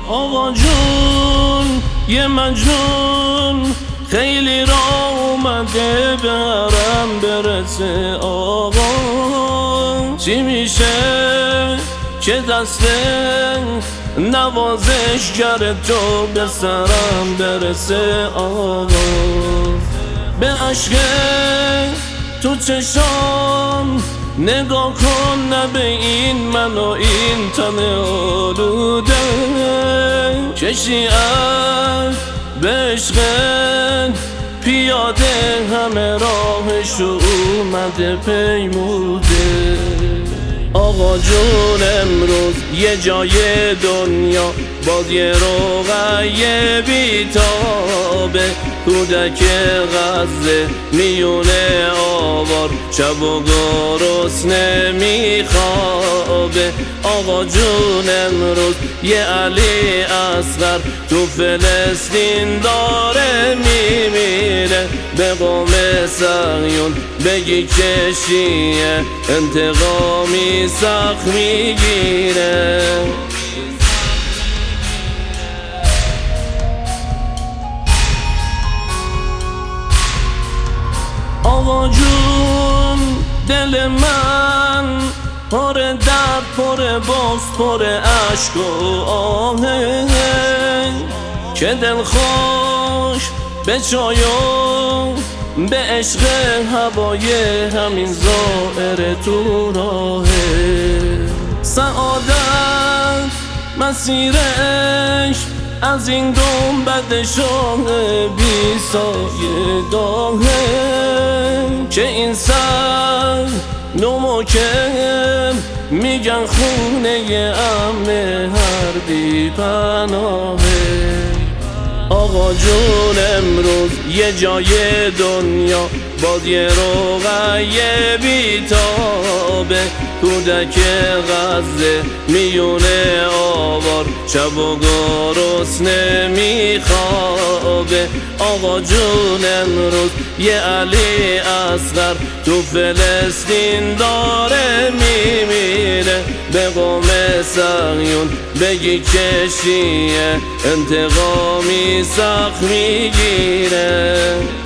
آقا جون یه مجنون خیلی را اومده برم برسه آقا، چی میشه که دست نوازشگر تو به سرم برسه آقا. به عشق تو چشام نگاه کن، نه به این من و این تن آلوده، کشی از به عشقت پیاده همه راهش اومده پیموده. آقا جون امروز یه جای دنیا باز یه روغای بیتابه، کودک غزه میونه آوار شب و گرسنه میخوابه. آقا جون امروز یه علی اصغر تو فلسطین داره میمیره، به قوم صهیون بگی که شیعه انتقامی سخت میگیره. آقا جون دل من پر درد، پر بغض، پر عشق و آهنگ، که دل خوش به چای و به عشق هوای همین ظاهر تو راهه. سعادت مسیرش از این گنبد شاه بی سایه داغه، که این سر نموکم میگن خونه امه هر بی پناهه. آقا جون امروز یه جای دنیا باز یه روغای بیتابه، کودک غزه میونه آوار شب و گرسنه میخوابه. آقا جون امروز یه علی اصغر تو فلسطین داره میمیره، به قوم صهیون بگی که شیعه انتقامی سخت میگیره.